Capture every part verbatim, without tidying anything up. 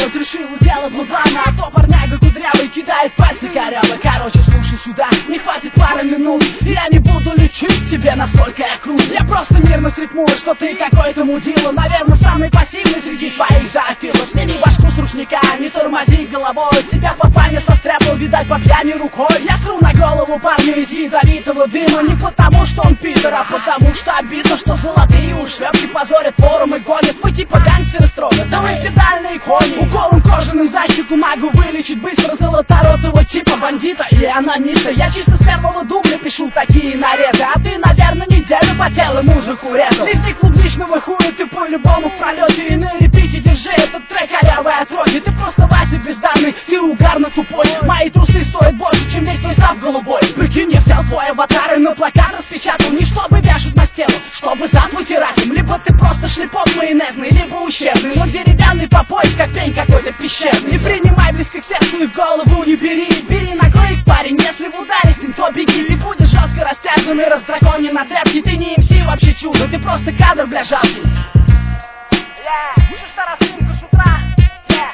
вот решил делать мудлана, а то парняга кудрявый кидает пальцы корявый. Короче, слушай сюда, не хватит пары минут, и я не буду лечить тебе, насколько я крут. Я просто мирно срифмую, что ты какой-то мудила, наверное, самый пассивный среди своих зоофилов. Сними башку с ручника, не тормози головой, тебя папаня состряпал, видать, по пьяни рукой. Я сру на голову парню из ядовитого дыма, не потому что он пидор, а потому что обидно, что золотые ушлепки позорят форум и гонят. Вы типа гангстеры строго, да вы педальные кони. Уколом кожаным за щеку могу вылечить быстро золоторотого типа бандита и анониста. Я чисто с первого дубля пишу такие нарезы, а ты, наверное, неделю потел и музыку резал. Листы клубничного хуя ты по-любому в пролете, и на репите держи этот трек корявый отроги. Ты просто Вася бездарный, ты угарно тупой. Мои трусы стоят больше, чем весь твой зап голубой. Прикинь, я взял твой аватар и на плакат распечатал, не чтобы вешать на стену, чтобы зад вытирать им. Либо ты просто шлепок майонезный, либо ущербный, но деревянный по пояс, как пень какой-то пещерный. Не принимай близко к сердцу и в голову не бери. Бери на клык, парень, если в ударе с ним, то беги. Ты будешь жестко растяжен и раздраконен на тряпке. Ты не эм си вообще чудо, ты просто кадр, бля, жалкий. Yeah, чисто росинка с утра. Yeah.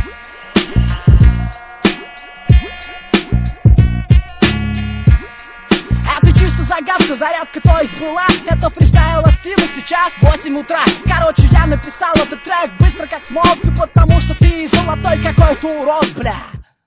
Это чисто загадка, зарядка то есть была. Это фристайл от Стива, сейчас восемь утра. Короче, я написал этот трек быстро как смог, потому что ты золотой какой-то урод, бля.